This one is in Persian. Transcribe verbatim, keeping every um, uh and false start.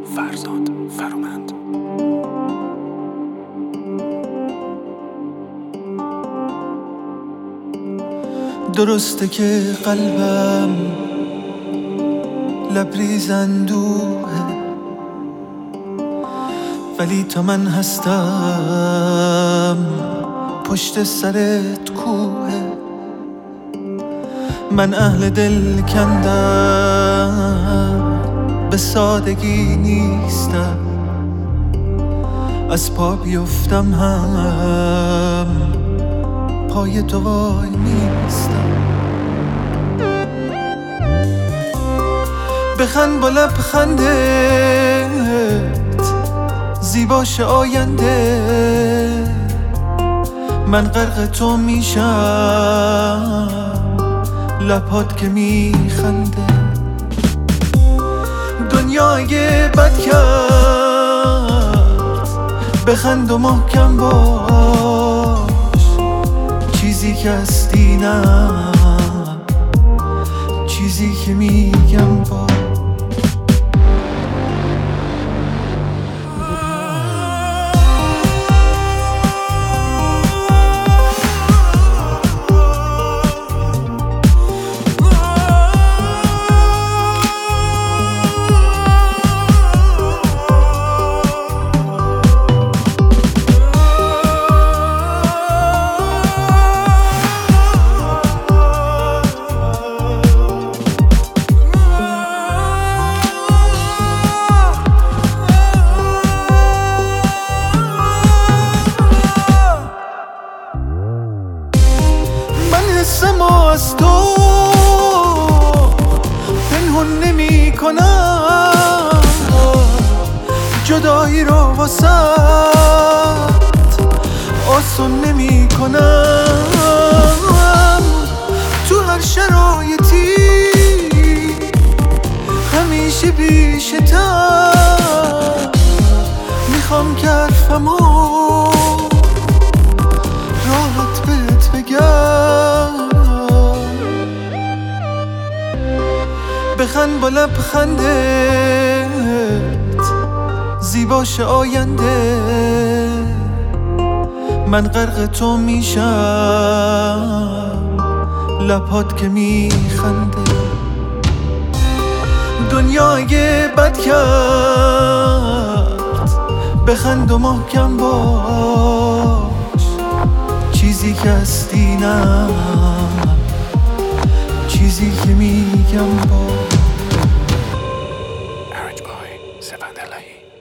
فرزاد فرامند. درسته که قلبم لبریز اندوهه، ولی تا من هستم پشت سرت کوهه. من اهل دل کندم به سادگی نیستم، از پا بیفتم هم پای تو وای نیستم. بخند با لبخندت زیباش آینده، من غرق تو میشم لبات که میخنده. دنیا اگه بد کرد بخند و محکم باش، چیزی که هستی نه چیزی که میگم باش. حسم از تو پنهون نمی کنم، جدایی رو واسط آسون نمی کنم. تو هر شرایطی همیشه بیشتر میخوام که حرفمو راحت بهت بگم. بخند با لبخندت زیباش آینده، من غرق تو میشم لبات که میخنده. دنیا اگه بد کرد بخند و محکم باش، چیزی که هستی نه چیزی که میگم باش. Arrange by Sevan Delahi.